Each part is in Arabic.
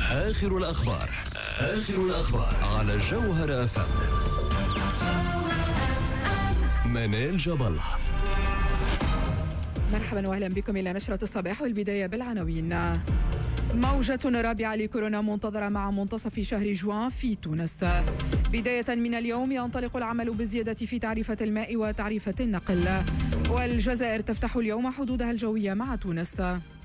آخر الأخبار على جوهر FM. منال جبل. مرحبا واهلا بكم إلى نشرة الصباح، والبداية بالعناوين. موجة رابعة لكورونا منتظرة مع منتصف شهر جوان في تونس. بداية من اليوم ينطلق العمل بالزيادة في تعرفة الماء وتعرفة النقل. والجزائر تفتح اليوم حدودها الجوية مع تونس.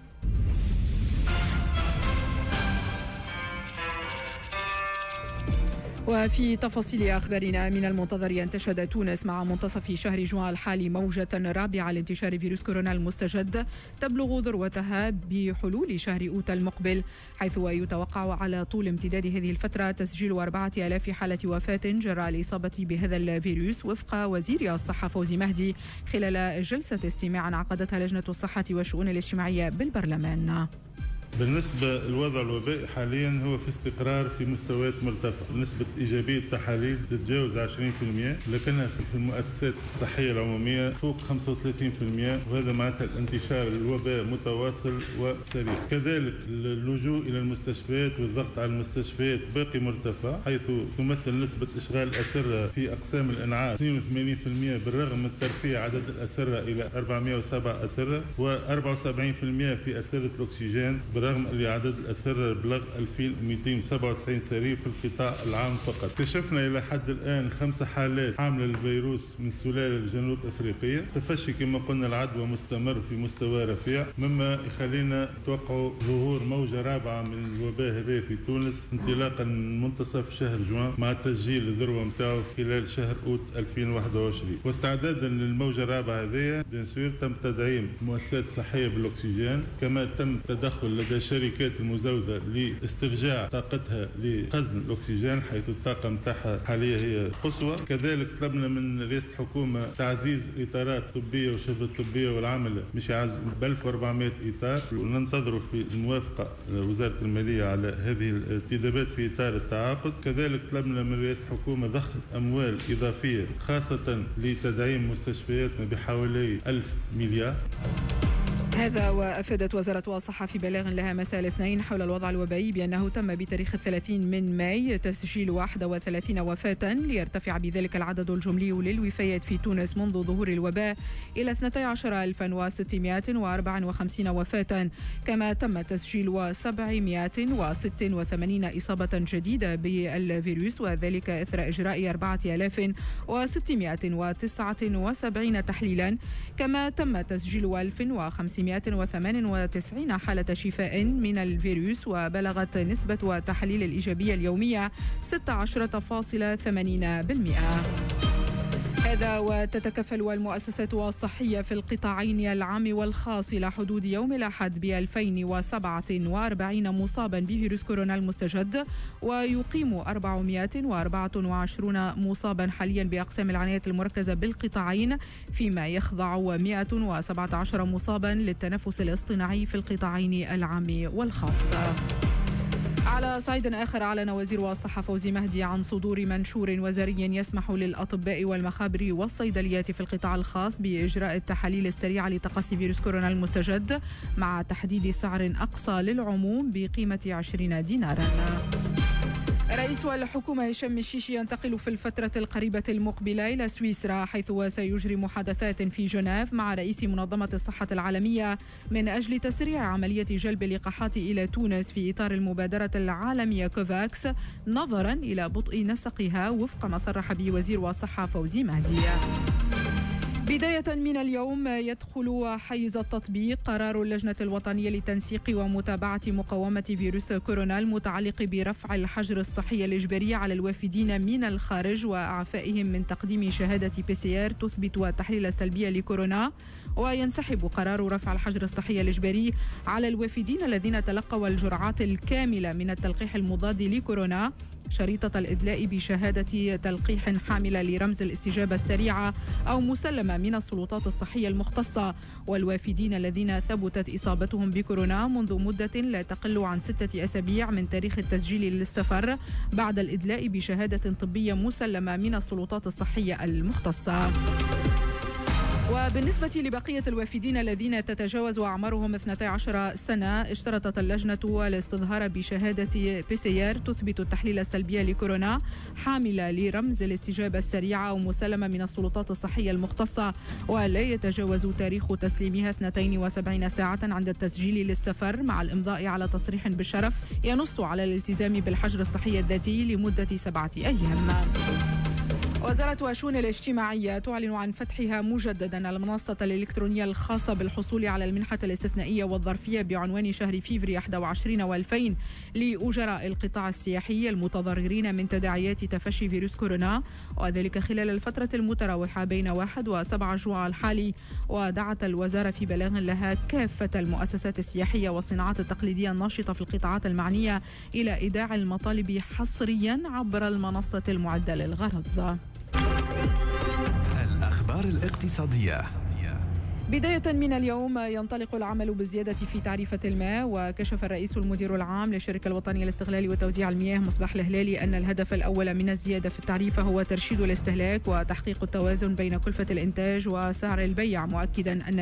وفي تفاصيل أخبارنا، من المنتظر أن تشهد تونس مع منتصف شهر جوان الحالي موجة رابعة لانتشار فيروس كورونا المستجد تبلغ ذروتها بحلول شهر أوت المقبل، حيث يتوقع على طول امتداد هذه الفترة تسجيل 4000 حالة وفاة جراء الإصابة بهذا الفيروس، وفق وزير الصحة فوزي مهدي خلال جلسة استماع عقدتها لجنة الصحة والشؤون الاجتماعية بالبرلمان. بالنسبة للوضع الوبائي حاليا هو في استقرار في مستويات مرتفعة، نسبة إيجابية التحاليل تتجاوز 20%، لكنها في المؤسسات الصحية العمومية فوق 35%، وهذا معناتها الانتشار الوباء متواصل وسريع. كذلك اللجوء إلى المستشفيات والضغط على المستشفيات باقي مرتفع، حيث تمثل نسبة إشغال الأسرة في أقسام الإنعاش 82% بالرغم من ترفيع عدد الأسرة إلى 407 أسرة، و74% في أسرة الأكسجين رغم اللي عدد الأسرة بلغ 2297 سرير في القطاع العام فقط. اكتشفنا إلى حد الآن 5 حالات حاملة للفيروس من سلالة الجنوب أفريقية. تفشي كما قلنا العدوى مستمر في مستوى رفيع، مما يخلينا نتوقع ظهور موجة رابعة من الوباء هذا في تونس انطلاقا من منتصف شهر جوان، مع تسجيل الذروة متاعه خلال شهر أوت 2021. واستعدادا للموجة الرابعة هذه تم تدعيم المؤسسات الصحية بالأكسجين، كما تم تدخل لدى الشركات المزودة لاسترجاع طاقتها لخزن الأكسجين، حيث الطاقة متاعها حاليا هي قصوى. كذلك طلبنا من رئاسة الحكومة تعزيز الإطارات الطبية والشبه الطبية والعمل مش ب 1400 إطار، وننتظر في الموافقة وزارة المالية على هذه الانتدابات في إطار التعاقد. كذلك طلبنا من رئاسة الحكومة ضخ أموال إضافية خاصة لتدعيم مستشفياتنا بحوالي 1000 مليار. هذا وأفادت وزارة الصحة في بلاغ لها مساء الاثنين حول الوضع الوبائي بأنه تم بتاريخ 30 من ماي تسجيل 31 وفاة، ليرتفع بذلك العدد الجملي للوفيات في تونس منذ ظهور الوباء إلى 12654 وفاة. كما تم تسجيل 786 إصابة جديدة بالفيروس، وذلك إثر إجراء 4679 تحليلا. كما تم تسجيل 1598 حالة شفاء من الفيروس، وبلغت نسبة التحاليل الإيجابية اليومية 16.80%. هذا وتتكفل المؤسسات الصحية في القطاعين العام والخاص إلى حدود يوم الأحد ب 2047 مصابا بفيروس كورونا المستجد، ويقيم 424 مصابا حاليا بأقسام العناية المركزة بالقطاعين، فيما يخضع 117 مصابا للتنفس الاصطناعي في القطاعين العام والخاص. على صعيد آخر، أعلن وزير الصحة فوزي مهدي عن صدور منشور وزاري يسمح للأطباء والمخابر والصيدليات في القطاع الخاص بإجراء التحاليل السريعة لتقصي فيروس كورونا المستجد، مع تحديد سعر أقصى للعموم بقيمة 20 دينارا. رئيس الحكومة هشام الشيشي ينتقل في الفترة القريبة المقبلة إلى سويسرا، حيث سيجري محادثات في جنيف مع رئيس منظمة الصحة العالمية من أجل تسريع عملية جلب اللقاحات إلى تونس في إطار المبادرة العالمية كوفاكس، نظرا إلى بطء نسقها، وفق ما صرح به وزير الصحة فوزي مهدي. بداية من اليوم يدخل حيز التطبيق قرار اللجنة الوطنية لتنسيق ومتابعة مقاومة فيروس كورونا المتعلق برفع الحجر الصحي الإجباري على الوافدين من الخارج وإعفائهم من تقديم شهادة PCR تثبت التحليل السلبي لكورونا. وينسحب قرار رفع الحجر الصحي الإجباري على الوافدين الذين تلقوا الجرعات الكاملة من التلقيح المضاد لكورونا شريطة الإدلاء بشهادة تلقيح حاملة لرمز الاستجابة السريعة أو مسلمة من السلطات الصحية المختصة، والوافدين الذين ثبتت إصابتهم بكورونا منذ مدة لا تقل عن 6 أسابيع من تاريخ التسجيل للسفر بعد الإدلاء بشهادة طبية مسلمة من السلطات الصحية المختصة. وبالنسبة لبقية الوافدين الذين تتجاوز أعمارهم 12 سنة، اشترطت اللجنة الاستظهار بشهادة PCR تثبت التحليل السلبي لكورونا حاملة لرمز الاستجابة السريعة ومسلمة من السلطات الصحية المختصة، ولا يتجاوز تاريخ تسليمها 72 ساعة عند التسجيل للسفر، مع الإمضاء على تصريح بالشرف ينص على الالتزام بالحجر الصحي الذاتي لمدة 7 أيام. وزارة الشؤون الاجتماعية تعلن عن فتحها مجددا المنصة الإلكترونية الخاصة بالحصول على المنحة الاستثنائية والظرفية بعنوان شهر فيفري 21 و2000 لأجراء القطاع السياحي المتضررين من تداعيات تفشي فيروس كورونا، وذلك خلال الفترة المتراوحة بين 1 و7 جوع الحالي. ودعت الوزارة في بلاغ لها كافة المؤسسات السياحية والصناعات التقليدية الناشطة في القطاعات المعنية إلى إيداع المطالب حصريا عبر المنصة المعدة للغرض. الأخبار الاقتصادية. بداية من اليوم ينطلق العمل بالزيادة في تعرفة الماء، وكشف الرئيس المدير العام للشركة الوطنية لاستغلال وتوزيع المياه مصباح الهلالي أن الهدف الأول من الزيادة في التعريفة هو ترشيد الاستهلاك وتحقيق التوازن بين كلفة الإنتاج وسعر البيع، مؤكدا أن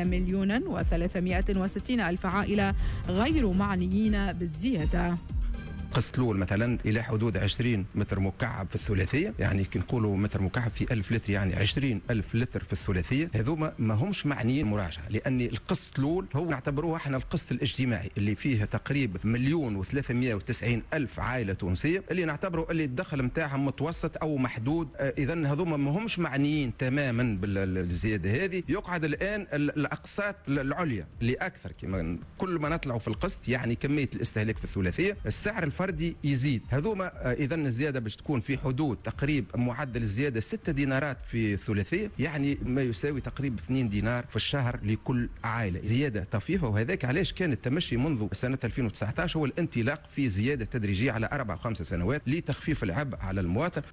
1,360,000 عائلة غير معنيين بالزيادة. قسط الأول مثلا إلى حدود 20 متر مكعب في الثلاثية، يعني كي نقولوا متر مكعب في 1000 لتر يعني 20,000 لتر في الثلاثية، هذوما ما همش معنيين مراجعة، لأن القسط الأول هو نعتبروه احنا القسط الاجتماعي اللي فيه تقريبا 1,390,000 عائلة تونسية، اللي نعتبروا اللي الدخل نتاعهم متوسط أو محدود. إذا هذوما ما همش معنيين تماما بالزيادة هذه. يقعد الآن الأقساط العليا اللي أكثر، كما كل ما نطلعوا في القسط يعني كمية الاستهلاك في الثلاثية السعر الفردي يزيد. هذوما اذا الزياده باش تكون في حدود تقريب معدل الزياده 6 دينارات في الثلاثيه، يعني ما يساوي تقريبا 2 دينار في الشهر لكل عائله، زياده طفيفه. وهذاك علاش كان التمشي منذ سنه 2019 هو الانطلاق في زياده تدريجيه على 4 و5 سنوات لتخفيف العبء على المواطن.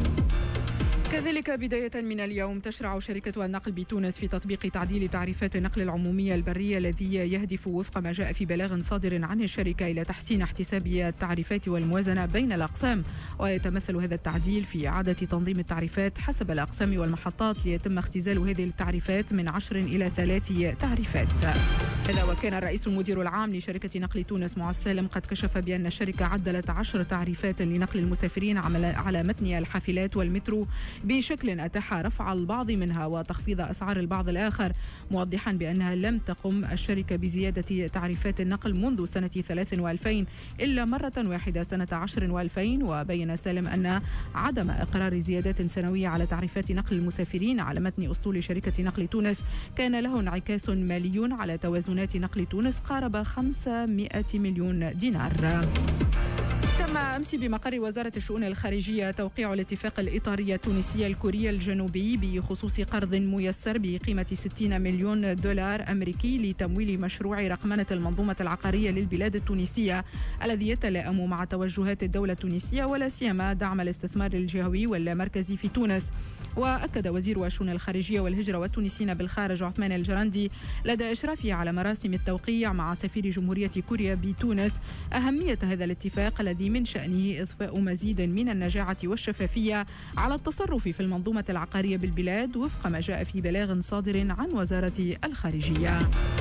كذلك بداية من اليوم تشرع شركة النقل بتونس في تطبيق تعديل تعريفات النقل العمومية البرية الذي يهدف وفق ما جاء في بلاغ صادر عن الشركة إلى تحسين احتساب التعريفات والموازنة بين الأقسام، ويتمثل هذا التعديل في إعادة تنظيم التعريفات حسب الأقسام والمحطات ليتم اختزال هذه التعريفات من 10 إلى 3 تعريفات. هذا وكان الرئيس المدير العام لشركة نقل تونس معز سالم قد كشف بأن الشركة عدلت 10 تعريفات لنقل المسافرين على متن الحافلات والمترو بشكل أتاح رفع البعض منها وتخفيض أسعار البعض الآخر، موضحا بأنها لم تقم الشركة بزيادة تعريفات النقل منذ سنة 2003 إلا مرة واحدة سنة 10 و2000. وبين سالم أن عدم إقرار زيادات سنوية على تعريفات نقل المسافرين على متن أسطول شركة نقل تونس كان له انعكاس مالي على توازنات نقل تونس قارب 500 مليون دينار. تم أمس بمقر وزارة الشؤون الخارجية توقيع الاتفاق الإطاري التونسي الكوري الجنوبي بخصوص قرض ميسر بقيمة 60 مليون دولار أمريكي لتمويل مشروع رقمنة المنظومة العقارية للبلاد التونسية الذي يتلائم مع توجهات الدولة التونسية ولا سيما دعم الاستثمار الجهوي والمركزي في تونس. وأكد وزير الشؤون الخارجية والهجرة والتونسيين بالخارج عثمان الجرندي لدى إشرافه على مراسم التوقيع مع سفير جمهورية كوريا بتونس أهمية هذا الاتفاق الذي من شأنه إضفاء مزيد من النجاعة والشفافية على التصرف في المنظومة العقارية بالبلاد وفق ما جاء في بلاغ صادر عن وزارة الخارجية.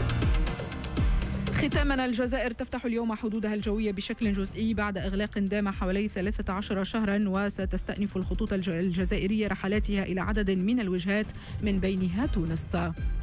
ختاما، الجزائر تفتح اليوم حدودها الجوية بشكل جزئي بعد إغلاق دام حوالي 13 شهرا، وستستأنف الخطوط الجزائرية رحلاتها إلى عدد من الوجهات من بينها تونس.